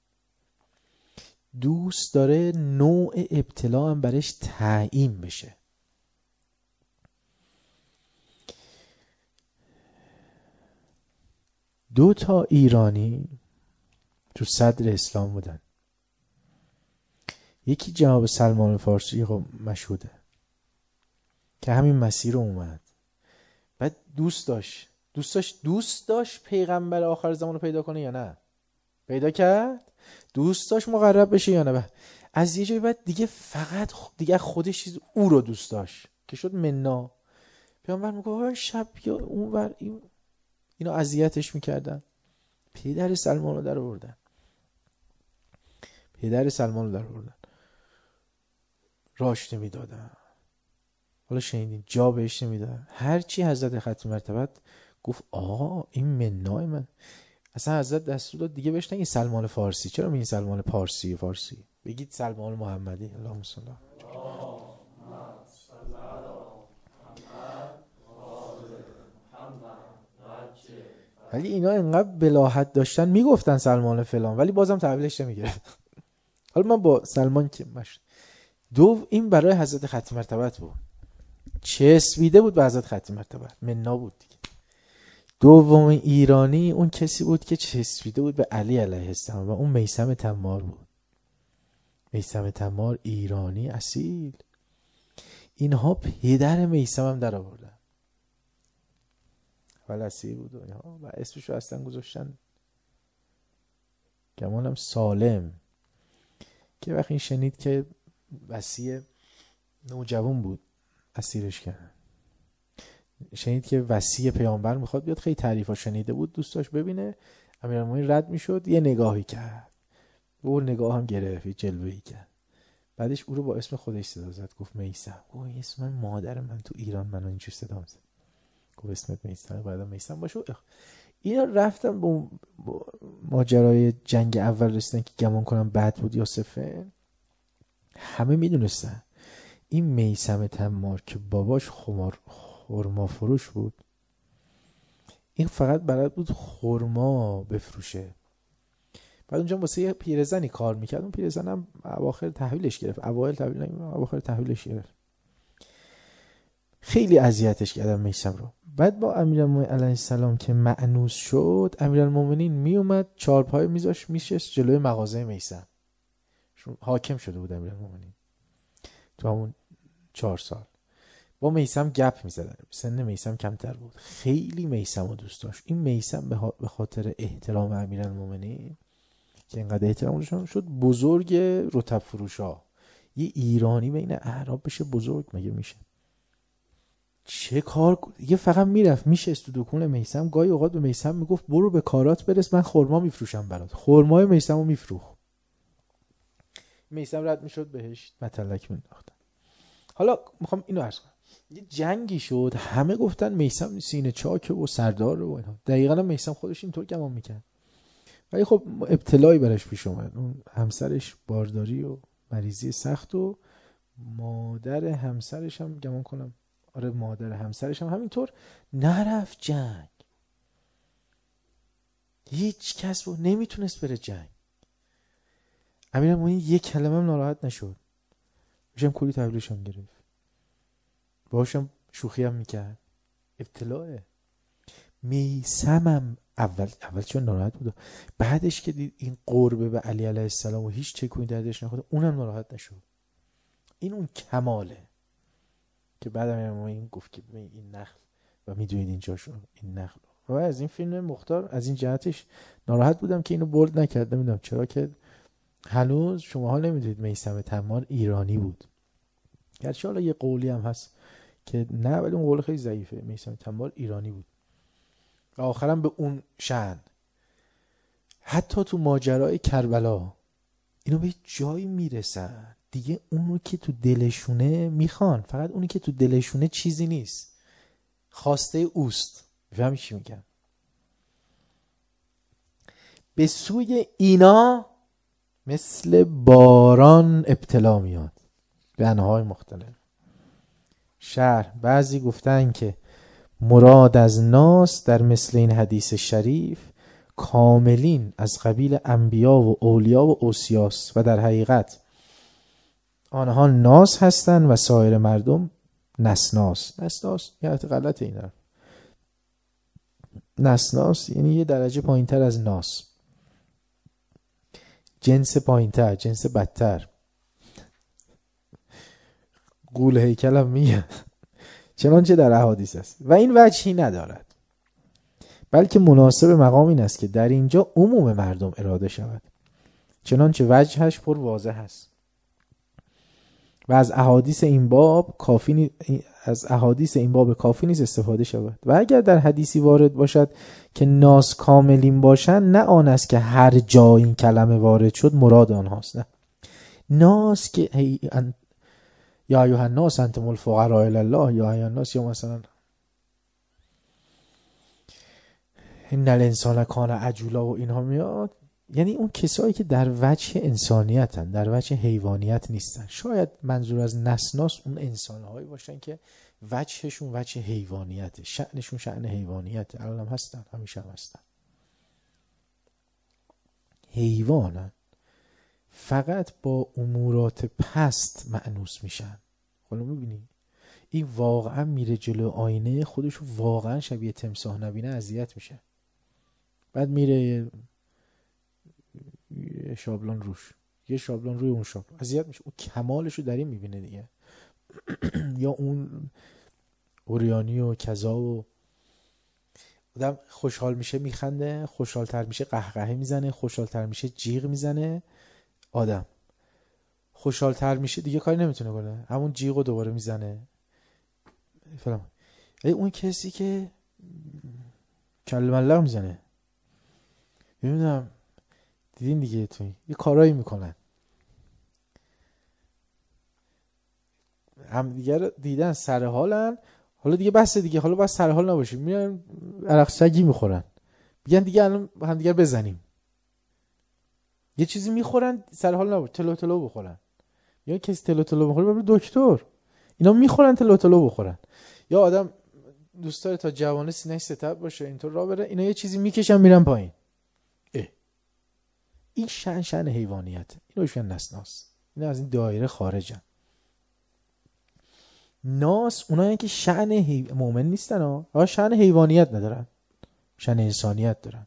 دوست داره نوع ابتلا هم برش تعیین بشه. دو تا ایرانی تو صدر اسلام بودن، یکی جناب سلمان فارسی، خب مشهوده، که همین مسیر رو اومد، بعد دوست داشت پیغمبر آخر زمان رو پیدا کنه یا نه؟ پیدا کرد. دوست داشت مقرب بشه یا نه؟ از یه جایی بعد دیگه فقط دیگه خودش چیز او رو دوست داشت که شد منا. پیغمبر میگه شب یا اونور اینا اذیتش میکردن، پدر سلمان رو در آوردن. راش نمیدادن. حالا شنیدین جا بهش نمیدادن. هرچی حضرت ختم مرتبت گفت این منای من، اصلا حضرت دستور داد دیگه بهش نگید سلمان فارسی. چرا میگین سلمان پارسی؟ بگید سلمان محمدی. اللهم صل علی ولی اینا انقدر بلاهت داشتن میگفتن سلمان فلان، ولی بازم تحویلش نمیگرفت. حالا من با سلمان که این برای حضرت ختم مرتبت بود، چسبیده بود به حضرت ختم مرتبت، مننا بود دیگه. دوم ایرانی اون کسی بود که چسبیده بود به علی علیه السلام و اون میثم تمار بود. میثم تمار ایرانی اصیل. اینها پدر میثم هم در آوردن، فلسی بود و اینها و اسمش رو اصلا گذاشتن گمانم سالم، که وقتی شنید که وصی نوجوان بود اسیرش کردن. شنید که وصی پیامبر میخواد بیاد، خیلی تعریفا شنیده بود، دوست داشت ببینه. امیرالمومنین رد میشد، یه نگاهی کرد، اون نگاه هم گرفت، جلوه‌ای کرد. بعدش او رو با اسم خودش صدا زد، گفت میثم. گفت اسم من مادر من تو ایران منو اینجوری صدا زد، گفت اسمت میثم، بعدا میثم باشه. اینا رفتم با ماجرای جنگ اول رسیدن که گمان کنم بعد بود یا صفین. همه میدونستن این میثم تمار که باباش خرما فروش بود، این فقط بلد بود خرما بفروشه. بعد اونجا واسه یه پیرزنی کار میکرد، اون پیرزن هم اواخر تحویلش گرفت، اوایل تحویل نگرفت، اواخر تحویلش گرفت. خیلی اذیتش کردن میثم رو. بعد با امیرالمومنین علیه السلام که مأنوس شد، امیرالمومنین میومد چارپای میذاش میشست جلوی مغازه میثم، حاکم شده بود امیرالمومنین تو همون 4 سال. با میثم گپ میزدن، سن میثم کمتر بود، خیلی میثم رو دوست داشت. این میثم به خاطر احترام امیرالمومنین که اینقدر احترامشون شد بزرگ رطب فروشا. یه ایرانی بین اعراب بشه بزرگ مگه میشه؟ چه کار یه فقط میرفت میشست تو دکون میثم، گاهی اوقات به میثم میگفت برو به کارات برس، من خرما میفروشم برات. خرمای میثم رو میفروخت. میثم رد میشد بهش متلک مینداختن. حالا میخوام اینو عرض کنم، یه جنگی شد، همه گفتن میثم سینه چاکه و سردار و اینا. دقیقاً هم میثم خودش اینطور گمان میکرد، ولی خب ابتلایی براش پیش اومد. اون همسرش بارداری و مریضی سخت و مادر همسرش هم گمان کنم، آره مادر همسرش هم همینطور نرفت جنگ. هیچ کس رو نمیتونست بره جنگ. امیرالمومنین یک کلمه هم ناراحت نشد، باشم کلی تحویلش هم گرفت، باشم شوخی هم میکرد. ابتلاه میثمم اول چون ناراحت بود، بعدش که دید این قربه به علی علیه السلام و هیچ چکونی دردش نخورد، اونم ناراحت نشد. این اون کماله که بعدم امیرالمومنین گفت که این نخل و میدونید اینجا شو این نخل. و از این فیلم مختار از این جهتش ناراحت بودم که اینو بولد نکرد. نمیدونم چرا که هنوز شماها نمیدونید میثم تمار ایرانی بود. گرچه حالا یه قولی هم هست که نه، ولی اون قول خیلی ضعیفه. میثم تمار ایرانی بود و آخرم به اون شأن. حتی تو ماجرای کربلا اینو به جایی میرسن دیگه، اونو که تو دلشونه میخوان، فقط اونی که تو دلشونه چیزی نیست، خواسته اوست. بفهمی چی میگم؟ به سوی اینا مثل باران ابتلا میاد به انواع مختلف. شرح بعضی گفتن که مراد از ناس در مثل این حدیث شریف کاملین از قبیل انبیا و اولیا و اوصیاست و در حقیقت آنها ناس هستند و سایر مردم نسناس. نسناس یعنی غلط اینا. نسناس یعنی یه درجه پایین تر از ناس، جنس پایین تر، جنس بدتر. قول هیکل هم میگه چنانچه در احادیث است و این وجهی ندارد، بلکه مناسب مقام این است که در اینجا عموم مردم اراده شود، چنانچه وجهش پر واضح است و از احادیث این باب کافی نیست استفاده شود. و اگر در حدیثی وارد باشد که ناس کاملین باشند، نه آن است که هر جا این کلمه وارد شد مراد آنهاست. نه، ناس که یا ایها الناس انتم الفقراء الی الله، یا ایها الناس، یا مثلا ان الانسان کان عجولا و اینها میاد، یعنی اون کسایی که در وجه انسانیتن، در وجه حیوانیت نیستن. شاید منظور از نسناس اون انسانهایی باشن که وجهشون وجه حیوانیته، شأنشون شأن حیوانیته. الان هم هستن، همیشه هم هستن، حیوانن، فقط با امورات پست مأنوس میشن. حالا میبینی این واقعا میره جلو آینه خودشو واقعا شبیه تمساح نبینه اذیت میشه، بعد میره یه شابلون روش، یه شابلون روی اون شابلون، اذیت میشه. اون کمالشو در این میبینه دیگه. یا اون اوریانی و کذا و آدم خوشحال میشه میخنده، خوشحالتر میشه قهقهه میزنه، خوشحالتر میشه جیغ میزنه. آدم خوشحالتر میشه دیگه کاری نمیتونه کنه، همون جیغو دوباره میزنه فلان. اون کسی که کله ملق میزنه، نمیدونم دیدین دیگه، توی یه کارایی میکنن، هم دیگه رو دیدن سر حالن، حالا دیگه بس دیگه، حالا باید سر حال نباشیم، میرن عرق سگی میخورن، میگن دیگه الان هم دیگه بزنیم، یه چیزی میخورن سر حال نباشه، تلو تلو بخورن، یا کسی تلو تلو بخوره ببر دکتر، اینا میخورن تلو تلو بخورن. یا آدم دوست داره تا جوانه سینه‌اش ستبر باشه اینطور راه بره، اینا یه چیزی میکشن میرن پایین. این شأن حیوانیت، اینو بهش میگن نسناس، اینا از این دایره خارجن. ناس اونایی که شأن مؤمن نیستن ها، شأن حیوانیت ندارن، شأن انسانیت دارن.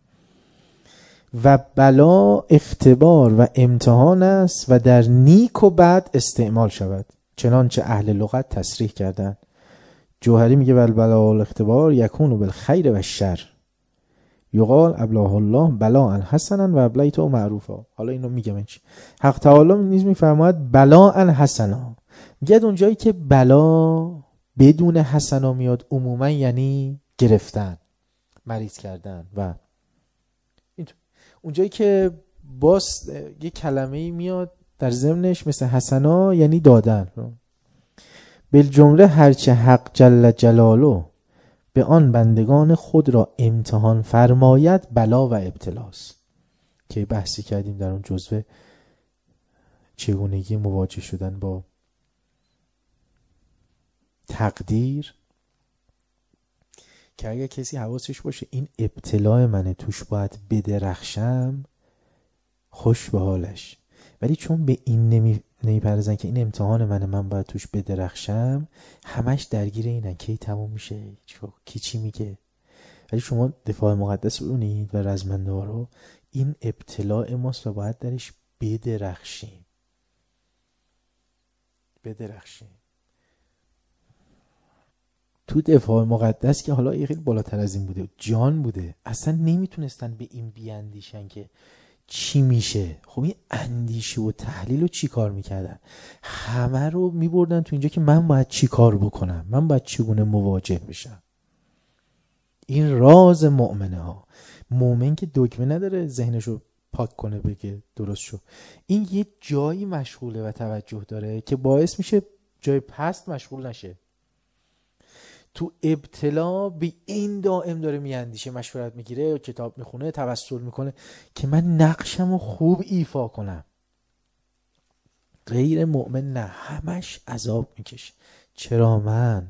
و بلا اختبار و امتحان است و در نیک و بد استعمال شود، چنانچه اهل لغت تصریح کردن. جوهری میگه بلا الاختبار یکون بالخیر و شر، یقال ابلاه الله بلاء حسنا و ابلیته معروفا. حالا اینو میگم این چی؟ حق تعالی نیز میفرماید بلاء حسنا، میگه اون جایی که بلا بدون حسنا میاد عموما یعنی گرفتن، مریض کردن، و اون جایی که باز یه کلمه‌ای میاد در ضمنش مثل حسنا یعنی دادن. بالجمله هرچه حق جل جلاله به آن بندگان خود را امتحان فرماید بلا و ابتلاست، که بحثی کردیم در اون جزوه چگونگی مواجه شدن با تقدیر، که اگر کسی حواسش باشه این ابتلاء منه توش باید بدرخشم، خوش به حالش. ولی چون به این نمیپردازن که این امتحان منه من باید توش بدرخشم، همش درگیر اینن کی تموم میشه، کی چی میگه. ولی شما دفاع مقدس رو ببینید و رزمنده ها رو، این ابتلاء ماست و باید درش بدرخشیم. تو دفاع مقدس که حالا یه خیلی بالاتر از این بوده، جان بوده، اصلا نمیتونستن به این بیاندیشن که چی میشه. خب این اندیشه و تحلیل رو چی کار میکردن؟ همه رو میبردن تو اینجا که من باید چی کار بکنم، من باید چگونه مواجه بشم. این راز مؤمنه ها. مؤمن که دگمه نداره ذهنشو پاک کنه بگه درست شو، این یه جایی مشغوله و توجه داره که باعث میشه جای پست مشغول نشه. تو ابتلا به این دائم داره میاندیشه، مشورت میگیره، کتاب میخونه، توسل میکنه که من نقشمو خوب ایفا کنم. غیر مؤمن نه، همش عذاب میکشه. چرا من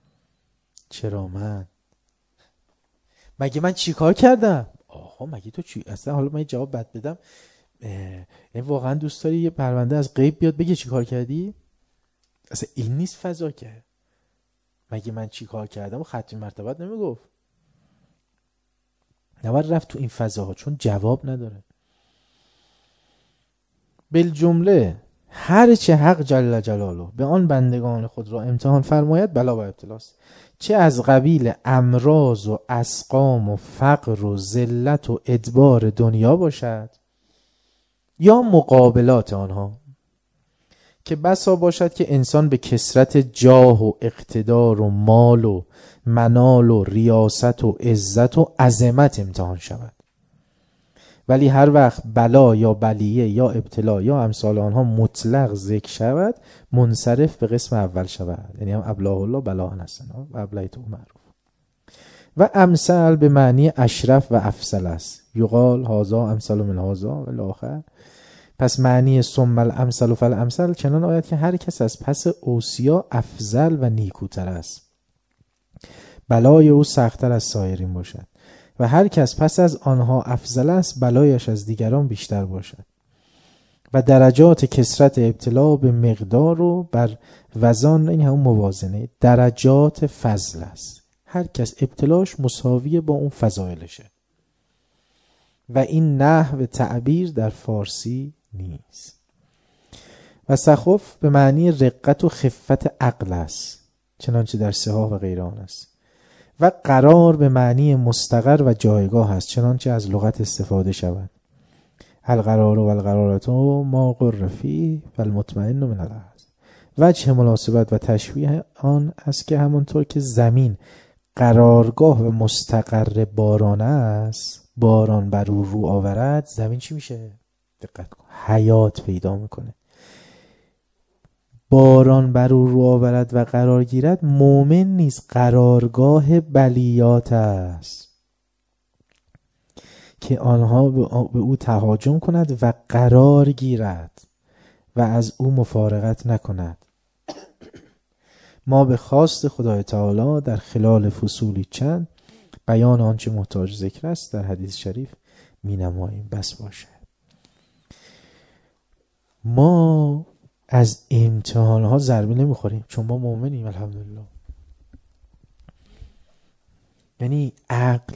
مگه من چی کار کردم؟ آقا مگه تو چی؟ اصلا حالا من جواب بد بدم، یعنی واقعا دوست داری یه پرونده از غیب بیاد بگه چی کار کردی؟ اصلا این نیست فضا که مگه من چی کار کردم و ختم مرتبت نمیگفت. نباید رفت تو این فضاها چون جواب نداره. بالجمله هر چه حق جل جلاله به آن بندگان خود را امتحان فرماید بلا و ابتلاست، چه از قبیل امراض و اسقام و فقر و ذلت و ادبار دنیا باشد یا مقابلات آنها، که بسا باشد که انسان به کثرت جاه و اقتدار و مال و منال و ریاست و عزت و عظمت امتحان شود، ولی هر وقت بلا یا بلیه یا ابتلا یا امثال آنها مطلق ذکر شود منصرف به قسم اول شود، یعنی هم ابلاه الله بلا حسنا و ابلیته معروف. و امثال به معنی اشرف و افضل است، یقال هذا امثال من هذا و الاخر. پس معنی ثم الامثل و فالامثل چنان آید که هر کس از پس اوصیا افضل و نیکوتر است، بلای او سخت‌تر از سایرین باشد و هر کس پس از آنها افضل است بلایش از دیگران بیشتر باشد و درجات کثرت ابتلا به مقدار و بر وزن، این همون موازنه درجات فضل است، هر کس ابتلاش مساویه با اون فضایلشه و این نحو تعبیر در فارسی نیست. و سخف به معنی رقت و خفت عقل است چنانچه در صحاح و غیر آن است و قرار به معنی مستقر و جایگاه است چنانچه از لغت استفاده شود. القرار و القرارات ما قر فیه و المطمئن من الارض. وجه مناسبت و تشبیه آن است که همانطور که زمین قرارگاه و مستقر باران است، باران بر او رو آورد، زمین چی میشه؟ دقت کن، حیات پیدا میکنه. باران بر او رو آورد و قرار گیرد، مومن نیست، قرارگاه بلیات است که آنها به او تهاجم کند و قرار گیرد و از او مفارقت نکند. ما به خواست خدای تعالی در خلال فصولی چند بیان آنچه محتاج ذکر است در حدیث شریف می نماییم. بس باشه. ما از امتحانها ضربه نمیخوریم چون ما مؤمنیم الحمدلله. یعنی عقل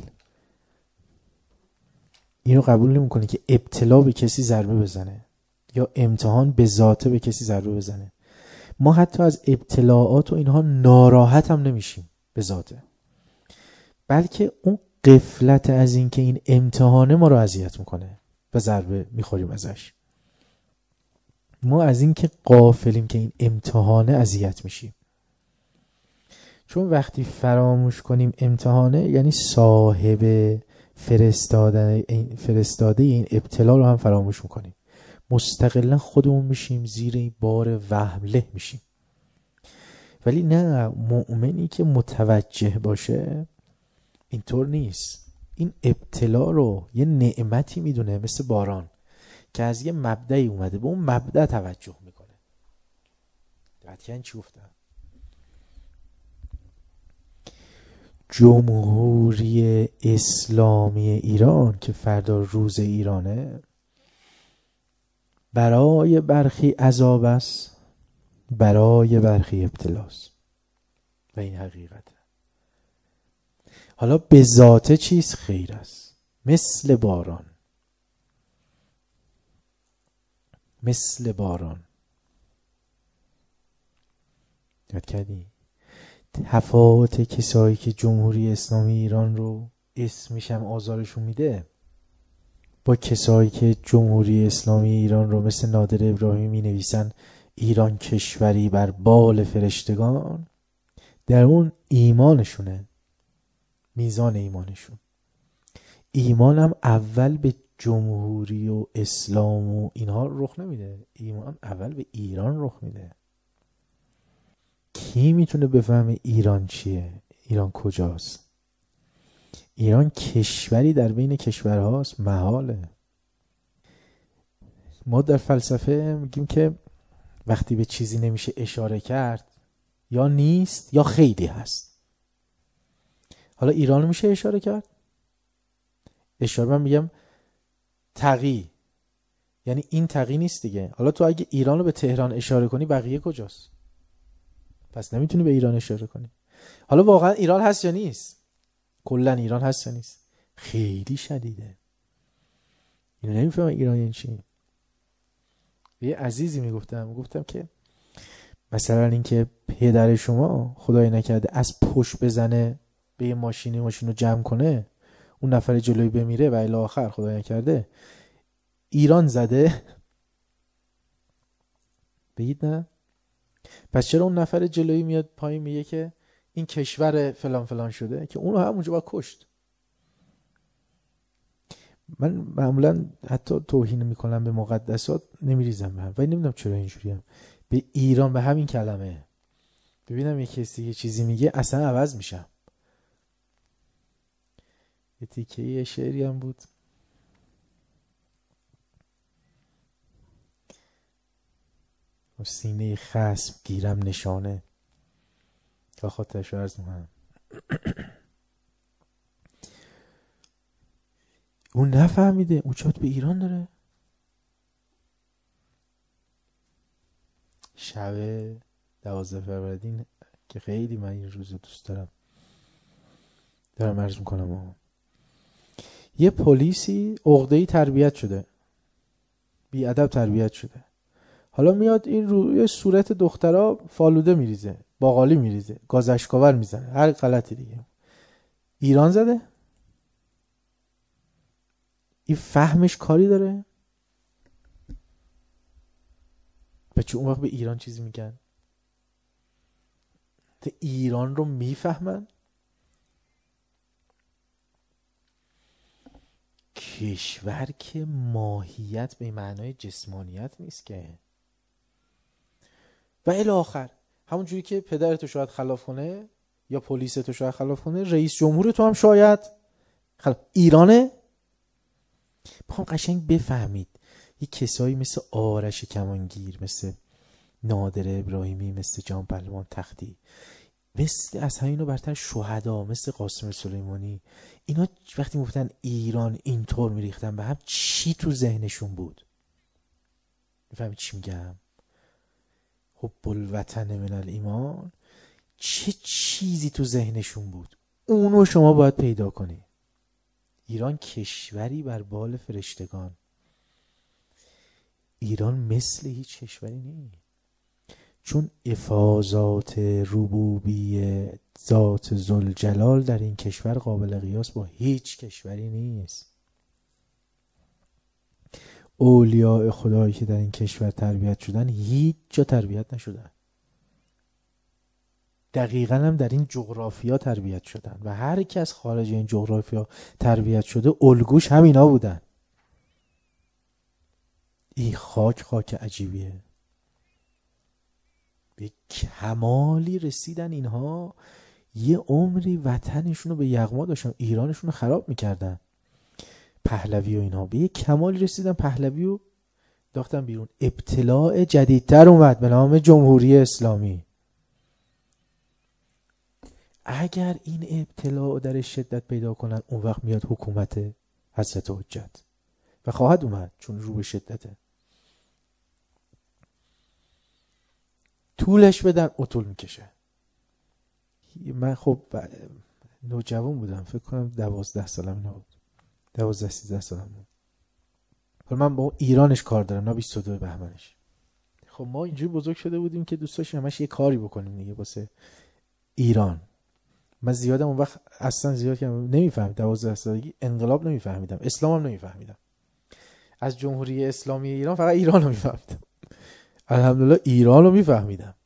اینو قبول نمیکنه که ابتلا به کسی ضربه بزنه یا امتحان به ذاته به کسی ضربه بزنه. ما حتی از ابتلاعات و اینها ناراحت هم نمیشیم به ذاته، بلکه اون غفلت از این که این امتحانه ما رو اذیت میکنه و ضربه میخوریم ازش. ما از این که غافلیم که این امتحانه اذیت میشیم، چون وقتی فراموش کنیم امتحانه یعنی صاحب فرستاده این ابتلا رو هم فراموش میکنیم، مستقلا خودمون میشیم زیر این بار وهم له میشیم. ولی نه، مؤمنی که متوجه باشه اینطور نیست، این ابتلا رو یه نعمتی میدونه، مثل باران که از یه مبدأی اومده، به اون مبدأ توجه میکنه. دقیقاً چی گفتم؟ جمهوری اسلامی ایران که فردا روز ایرانه، برای برخی عذاب است، برای برخی ابتلاست و این حقیقته. حالا به ذات چیز خیر است، مثل باران، مثل باران. یاد کردی تفاوت کسایی که جمهوری اسلامی ایران رو اسمش هم آزارشون میده با کسایی که جمهوری اسلامی ایران رو مثل نادر ابراهیمی نویسن ایران کشوری بر بال فرشتگان، در اون ایمانشونه، میزان ایمانشون. ایمان هم اول به جمهوری و اسلام و اینها رخ نمیده، ایمان اول به ایران رخ میده. کی میتونه بفهمه ایران چیه؟ ایران کجاست؟ ایران کشوری در بین کشورهاست، محاله. ما در فلسفه میگیم که وقتی به چیزی نمیشه اشاره کرد، یا نیست یا خیلی هست. حالا ایران میشه اشاره کرد؟ اشاره، من میگم تقی، یعنی این تقی نیست دیگه. حالا تو اگه ایران رو به تهران اشاره کنی، بقیه کجاست؟ پس نمیتونی به ایران اشاره کنی. حالا واقعا ایران هست یا نیست؟ کلا ایران هست یا نیست؟ خیلی شدیده. اینو نمیفهمم ایران یعنی چی. یه عزیزی میگفتم که مثلا این که پدر شما خدای نکرده از پشت بزنه به یه ماشین رو جمع کنه، اون نفر جلوی بمیره و الی آخر خدای نکرده ایران زده، بگید نه؟ پس چرا اون نفر جلویی میاد پایین میگه که این کشور فلان فلان شده که اونو همونجا با کشت؟ من معمولا حتی توهین میکنم به مقدسات نمیریزم به هم، ولی نمیدونم چرا اینجوریم به ایران، به همین کلمه ببینم یه کسی یه چیزی میگه اصلا عوض میشم. یه تیکه یه شعری هم بود، سینه خصم گیرم نشانه. تا خاطرش رو عرض میکنم. اون نفهمیده اون چات به ایران داره. شب 12 فروردین که خیلی من این روز دوست دارم عرض میکنم. یه پلیسی عقده‌ای تربیت شده، بی ادب تربیت شده، حالا میاد این روی صورت دخترها فالوده میریزه، باقالی میریزه، گاز اشکاور میزنه، هر غلطی دیگه. ایران زده؟ این فهمش کاری داره؟ بچه اون وقت به ایران چیزی میگن؟ ایران رو میفهمن؟ کشور که ماهیت به معنای جسمانیت نیست که. و الی آخر همون جوری که پدرتو شاید خلاف کنه یا پلیستو شاید خلاف کنه، رئیس جمهور تو هم شاید خلاف. ایرانه؟ بخوام قشنگ بفهمید یه کسایی مثل آرش کمانگیر، مثل نادر ابراهیمی، مثل جان پهلوان تختی، مثل از همینو برتر شهدا، مثل قاسم سلیمانی، اینا وقتی گفتن ایران اینطور میریختن به هم، چی تو ذهنشون بود؟ میفهمید چی میگم؟ حب الوطن من الایمان. چه چیزی تو ذهنشون بود؟ اونو شما باید پیدا کنی. ایران کشوری بر بال فرشتگان. ایران مثل هیچ کشوری نیست، چون افاضات ربوبی ذات ذوالجلال در این کشور قابل قیاس با هیچ کشوری نیست. اولیاء خدایی که در این کشور تربیت شدن هیچ جا تربیت نشدن. دقیقاً هم در این جغرافیا تربیت شدن و هر کس خارج این جغرافیا تربیت شده الگوش همینا بودن. این خاک عجیبیه. به کمالی رسیدن اینها، یه عمری وطنشون رو به یغما داشتن، ایرانشون رو خراب میکردن. پهلوی و اینها به یه کمالی رسیدن، پهلوی رو داختن بیرون. ابتلاع جدیدتر اومد به نام جمهوری اسلامی. اگر این ابتلاع در شدت پیدا کنن، اون وقت میاد حکومت حضرت حجت و خواهد اومد، چون رو به شدته. طولش بدن اطول میکشه. من خب نوجوان بودم، فکر کنم 12 سالم نبود، 12-13 سالم بود. من با ایرانش کار دارم، نه 22 بهمنش. خب ما اینجوری بزرگ شده بودیم که دوست داشتیم همش یه کاری بکنیم دیگه واسه ایران. من زیادم اون وقت اصلا زیاد که نمیفهمیدم، 12 سالگی انقلاب نمیفهمیدم، اسلام هم نمیفهمیدم. از جمهوری اسلامی ایران فقط ایران رو میفهمیدم. الحمدلله ایران رو میفهمیدم.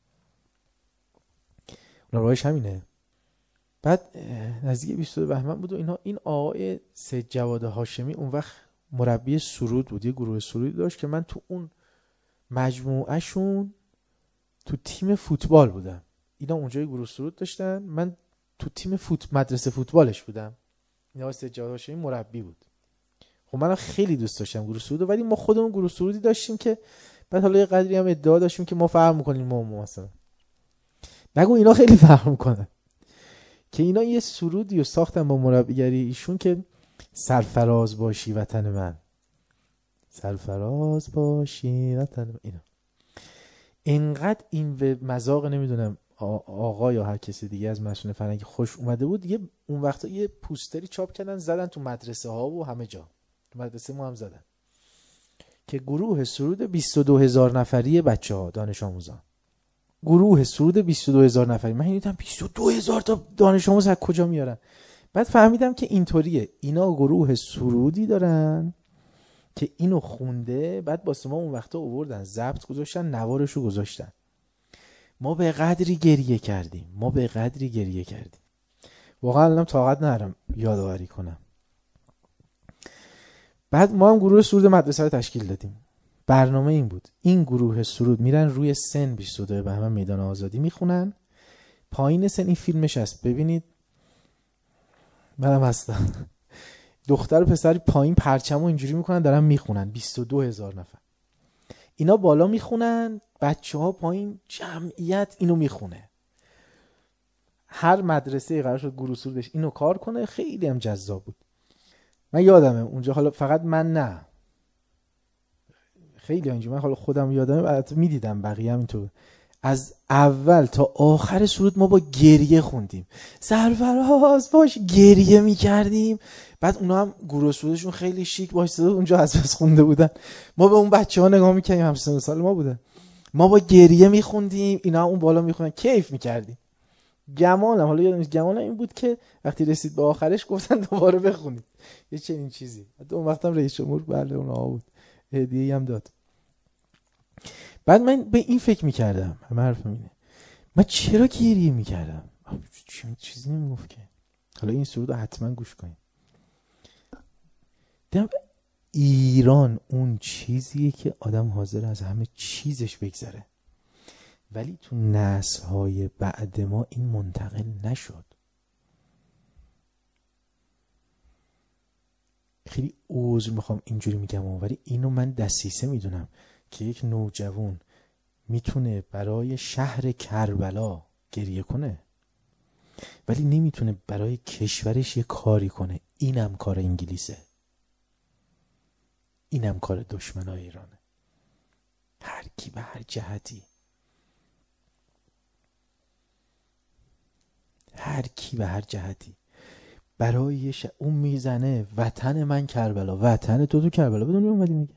اون راهش همینه. بعد نزدیک 22 بهمن بود و اینا. این آقای سید جواد هاشمی اون وقت مربی سرود بود، یه گروه سرودی داشت که من تو اون مجموعه شون تو تیم فوتبال بودم. اینا اونجا یه گروه سرود داشتن، من تو تیم مدرسه فوتبالش بودم. اینا سید جواد هاشمی مربی بود. خب من خیلی دوست داشتم گروه سرود، ولی ما خودمون گروه سرودی داشتیم که بعد حالا یه قدری هم ادعا داشتیم که ما فهم می‌کنیم. ما مثلا نگو اینا خیلی فهم می‌کنن، که اینا یه سرودی رو ساختن با مربیگری ایشون که سرفراز باشی وطن من، سرفراز باشی وطن من. اینا اینقدر این به مذاق نمیدونم آقا یا هر کسی دیگه از مسئول فرهنگی خوش اومده بود. یه اون وقتا یه پوستری چاپ کردن زدن تو مدرسه ها و همه جا، تو مدرسه ما هم زدن که گروه سرود 22,000 نفری بچه‌ها دانش آموزان، گروه سرود 22,000 نفری. من دیدم 22,000 تا دانش آموز از کجا میارن؟ بعد فهمیدم که اینطوریه، اینا گروه سرودی دارن که اینو خونده، بعد واسه ما اون وقتا آوردن ضبط گذاشتن، نوارشو گذاشتن. ما به قدری گریه کردیم، واقعا الان طاقت ندارم یادآوری کنم. بعد ما هم گروه سرود مدرسه رو تشکیل دادیم. برنامه این بود، این گروه سرود میرن روی سن 22 بهمن میدان آزادی میخونن. پایین سن این فیلمش هست، ببینید منم هستم. دختر و پسر پایین پرچمو اینجوری میکنن دارن میخونن، 22,000 نفر. اینا بالا میخونن، بچه ها پایین، جمعیت اینو میخونه. هر مدرسه قرار شد گروه سرودش اینو کار کنه، خیلی هم جذاب بود. من یادمه اونجا، حالا فقط من نه، خیلی اینجا من حالا خودم یادمه، البته میدیدم بقیه هم اینطور، از اول تا آخر سرود ما با گریه خوندیم، سرفراز باش گریه میکردیم. بعد اونا هم گروه سرودشون خیلی شیک باشه اونجا از بس خونده بودن، ما به اون بچه ها نگاه میکردیم، هم سن سال ما بودن، ما با گریه میخوندیم، اینا هم اون بالا میخوندن، کیف میکردیم. گمانم، حالا یادم نیست، گمانم این بود که وقتی رسید به آخرش گفتن دوباره بخونید، یه چنین چیزی. حتی اون وقتم رئیس جمهور بله اونها بود، هدیه‌ای هم داد. بعد من به این فکر میکردم، همه حرفم اینه، من چرا گریه میکردم؟ چیزی نمیگفت که. حالا این سرود رو حتما گوش کنید. دیدم ایران اون چیزیه که آدم حاضر از همه چیزش بگذره، ولی تو نسل‌های بعد ما این منتقل نشد. خیلی عذر میخوام اینجوری میگم، ولی اینو من دسیسه میدونم که یک نوجوان میتونه برای شهر کربلا گریه کنه، ولی نمیتونه برای کشورش یه کاری کنه. اینم کار انگلیسه، اینم کار دشمنای ایرانه. هر کی به هر جهتی، هر کی به هر جهتی برای اون میزنه وطن من کربلا، وطن تو کربلا. بدونی اومدی میگه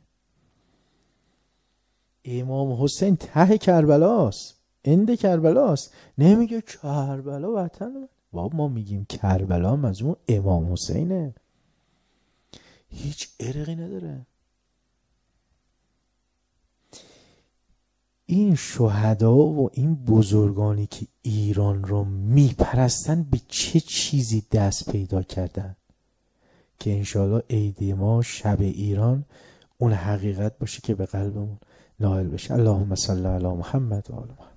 امام حسین ته کربلاست، اند کربلاست، نمیگه کربلا وطن من. بابا ما میگیم کربلا هم از اون امام حسینه، هیچ ارقی نداره. این شهدا و این بزرگانی که ایران رو میپرستن به چه چیزی دست پیدا کردن که انشالله عید ما، شب ایران، اون حقیقت باشه که به قلبمون نائل بشه. اللهم صل علی محمد و آل محمد.